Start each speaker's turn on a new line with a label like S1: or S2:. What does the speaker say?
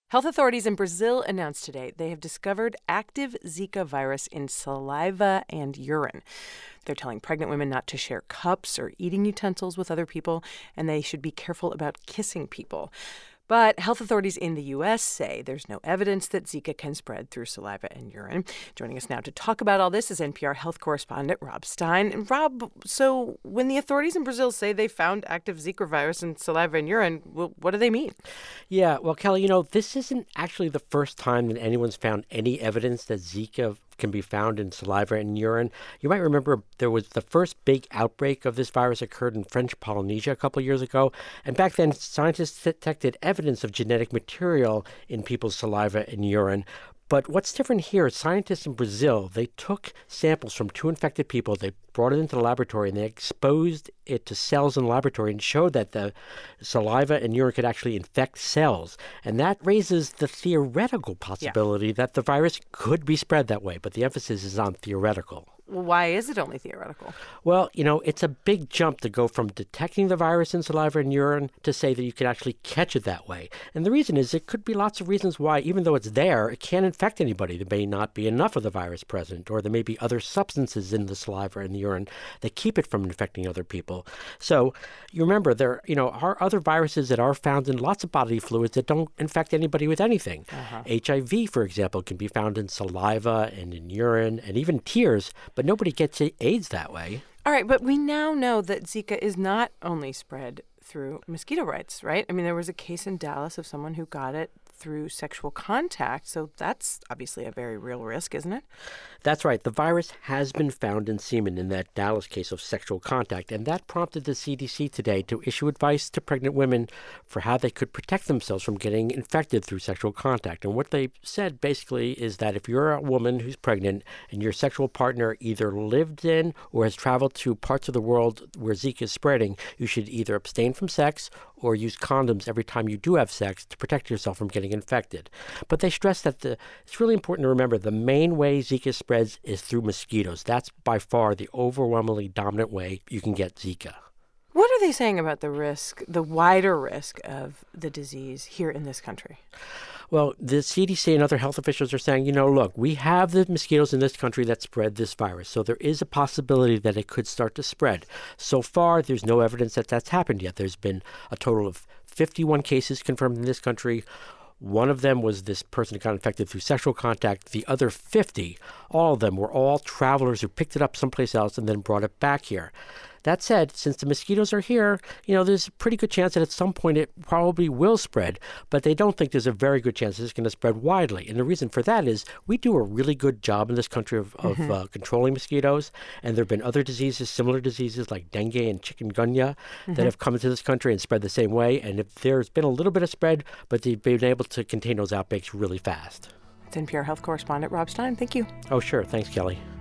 S1: Health authorities in Brazil announced today they have discovered active Zika virus in saliva and urine. They're telling pregnant women not to share cups or eating utensils with other people, and they should be careful about kissing people. But health authorities in the U.S. say there's no evidence that Zika can spread through saliva and urine. Joining us now to talk about all this is NPR health correspondent Rob Stein. And Rob, so when the authorities in Brazil say they found active Zika virus in saliva and urine, well, what do they mean?
S2: Yeah, well, Kelly, this isn't actually the first time that anyone's found any evidence that Zika can be found in saliva and urine. You might remember there was the first big outbreak of this virus occurred in French Polynesia a couple of years ago. And back then, scientists detected evidence of genetic material in people's saliva and urine. But what's different here is scientists in Brazil, they took samples from 2 infected people, they brought it into the laboratory, and they exposed it to cells in the laboratory and showed that the saliva and urine could actually infect cells. And that raises the theoretical possibility that the virus could be spread that way. But the emphasis is on theoretical.
S1: Well, why is it only theoretical?
S2: Well, it's a big jump to go from detecting the virus in saliva and urine to say that you can actually catch it that way. And the reason is it could be lots of reasons why, even though it's there, it can't infect anybody. There may not be enough of the virus present, or there may be other substances in the saliva and the urine that keep it from infecting other people. So you remember there, are other viruses that are found in lots of bodily fluids that don't infect anybody with anything. HIV, for example, can be found in saliva and in urine and even tears, but nobody gets AIDS that way.
S1: All right, but we now know that Zika is not only spread through mosquito bites, right? I mean, there was a case in Dallas of someone who got it through sexual contact, so that's obviously a very real risk, isn't it?
S2: That's right. The virus has been found in semen in that Dallas case of sexual contact, and that prompted the CDC today to issue advice to pregnant women for how they could protect themselves from getting infected through sexual contact. And what they said basically is that if you're a woman who's pregnant and your sexual partner either lived in or has traveled to parts of the world where Zika is spreading, you should either abstain from sex or use condoms every time you do have sex to protect yourself from getting infected. But they stress that it's really important to remember the main way Zika spreads is through mosquitoes. That's by far the overwhelmingly dominant way you can get Zika.
S1: What are they saying about the risk, the wider risk of the disease here in this country?
S2: Well, the CDC and other health officials are saying, look, we have the mosquitoes in this country that spread this virus, so there is a possibility that it could start to spread. So far, there's no evidence that that's happened yet. There's been a total of 51 cases confirmed in this country. One of them was this person who got infected through sexual contact. The other 50, all of them were all travelers who picked it up someplace else and then brought it back here. That said, since the mosquitoes are here, there's a pretty good chance that at some point it probably will spread, but they don't think there's a very good chance it's going to spread widely. And the reason for that is we do a really good job in this country of controlling mosquitoes, and there have been other diseases, similar diseases like dengue and chikungunya that have come into this country and spread the same way. And if there's been a little bit of spread, but they've been able to contain those outbreaks really fast.
S1: It's NPR health correspondent Rob Stein. Thank you.
S2: Oh, sure. Thanks, Kelly.